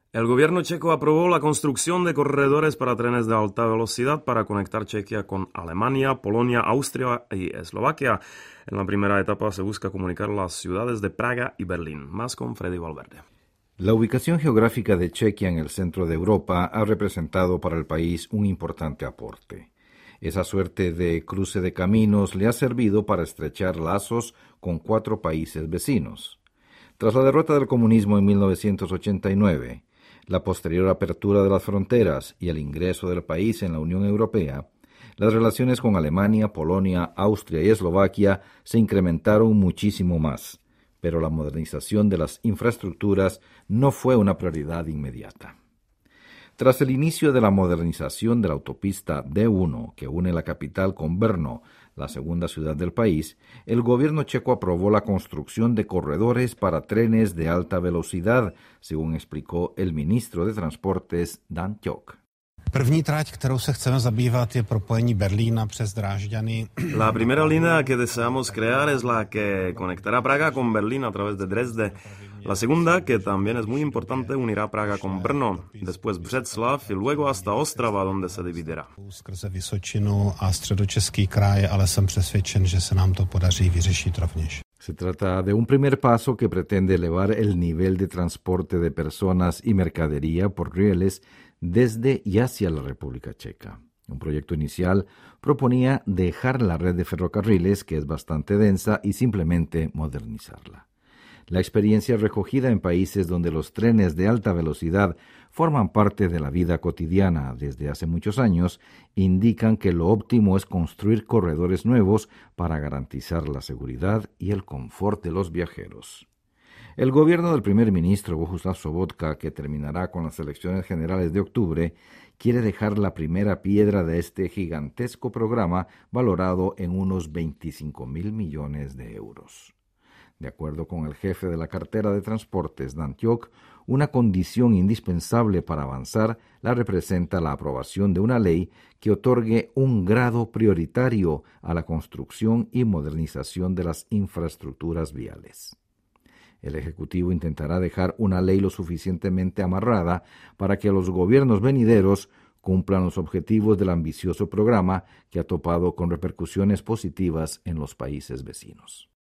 El gobierno checo aprobó la construcción de corredores para trenes de alta velocidad para conectar Chequia con Alemania, Polonia, Austria y Eslovaquia. En la primera etapa se busca comunicar las ciudades de Praga y Berlín. Más con Freddy Valverde. La ubicación geográfica de Chequia en el centro de Europa ha representado para el país un importante aporte. Esa suerte de cruce de caminos le ha servido para estrechar lazos con 4 países vecinos. Tras la derrota del comunismo en 1989, la posterior apertura de las fronteras y el ingreso del país en la Unión Europea, las relaciones con Alemania, Polonia, Austria y Eslovaquia se incrementaron muchísimo más, pero la modernización de las infraestructuras no fue una prioridad inmediata. Tras el inicio de la modernización de la autopista D1 que une la capital con Brno, la segunda ciudad del país, el gobierno checo aprobó la construcción de corredores para trenes de alta velocidad, según explicó el ministro de Transportes Dan Ťok. První trať, kterou se chceme zabývat, je propojení Berlína přes Drážďany. La primera línea que deseamos crear es la que conectará Praga con Berlín a través de Dresde. La segunda, que también es muy importante, unirá Praga con Brno, después Břeclav y luego hasta Ostrava, donde se dividirá. Skrze Vysočinu a Středočeský kraj, ale jsem přesvědčen, že se nám to podaří vyřešit rovněž. Se trata de un primer paso que pretende elevar el nivel de transporte de personas y mercadería por rieles desde y hacia la República Checa. Un proyecto inicial proponía dejar la red de ferrocarriles, que es bastante densa, y simplemente modernizarla. La experiencia recogida en países donde los trenes de alta velocidad forman parte de la vida cotidiana desde hace muchos años indican que lo óptimo es construir corredores nuevos para garantizar la seguridad y el confort de los viajeros. El gobierno del primer ministro Bohuslav Sobotka, que terminará con las elecciones generales de octubre, quiere dejar la primera piedra de este gigantesco programa valorado en unos 25.000 millones de euros. De acuerdo con el jefe de la cartera de Transportes, Dan Ťok, una condición indispensable para avanzar la representa la aprobación de una ley que otorgue un grado prioritario a la construcción y modernización de las infraestructuras viales. El Ejecutivo intentará dejar una ley lo suficientemente amarrada para que los gobiernos venideros cumplan los objetivos del ambicioso programa que ha topado con repercusiones positivas en los países vecinos.